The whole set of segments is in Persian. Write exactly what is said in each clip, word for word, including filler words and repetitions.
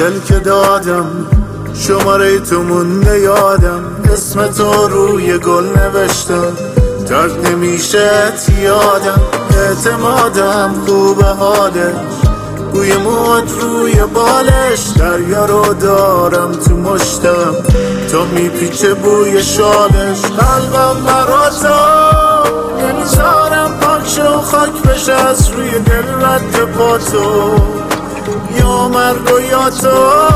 دل که دادم شماره تو مونده یادم، اسم تو روی گل نوشتم ترک نمیشه یادم، اعتمادم خوب حالش بوی موت روی بالش، دریا رو دارم تو مشتم تا میپیچه بوی شالش، قلبم براتا نمیذارم پاک شو خاک بشه از روی دل رد پا تو، یا مرگ و یا تو،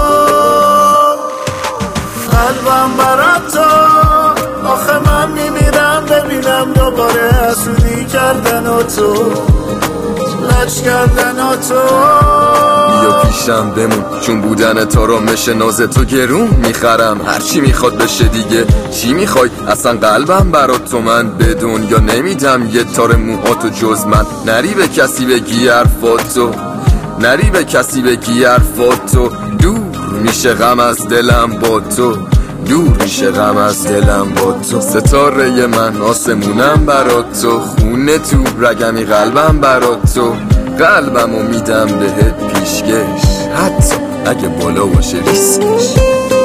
قلبم براتا آخه من میمیرم ببینم دوباره حسودی کردن و تو لج کردن و تو. بیا پیشم بمون چون بودن تو رو مشه ناز تو گرون میخرم، هرچی میخواد بشه دیگه چی میخوای اصلا قلبم برات تو من بدون، یا نمیدم یه تار موهاتو جز من، نری به کسی بگی حرفاتو، نری به کسی بگی حرفاتو، دور میشه غم از دلم با تو، دور میشه غم از دلم با تو، ستاره من آسمونم برات تو، خونه تو رگمی قلبم برات تو، قلبمو میدم بهت پیشکش حتی اگه بالا باشه ریسکش.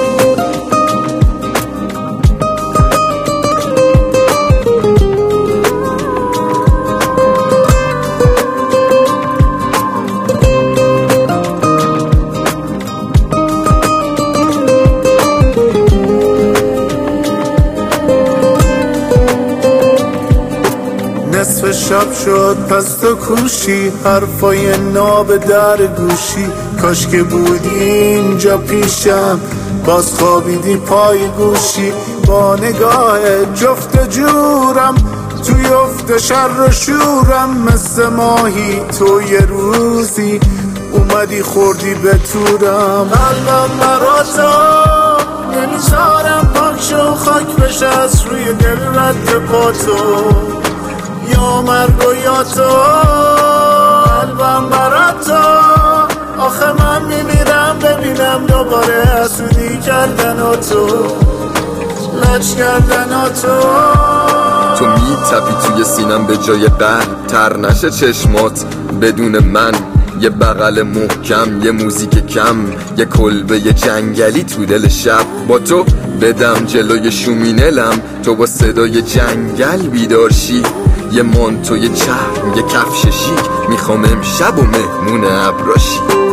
نصف شب شد پس تو کوشی، حرفای ناب در گوشی، کاش که بودی اینجا پیشم باز خوابیدی پای گوشی، با نگاه جفت جورم توی افت شر و شورم، مثل ماهی تو یه روزی اومدی خوردی به تورم، قلبم براتا نمیذارم پاک شو خاک بشه از روی دل رد پا تو، یا مرگ و یا تو، قلبم برات تو آخه من میمیرم ببینم دوباره حسودی کردن و تو لج کردن و تو. تو میتپی توی سینم به جای قلب، تر نشه چشمات بدون من، یه بغل محکم یه موزیک کم، یه کلبه یه جنگلی تو دل شب، با تو بدم جلوی شومینلم تو با صدای جنگل بیدارشی، یه مانتو یه چرم یه کفش شیک، میخوام امشب و مهمون ابراشی.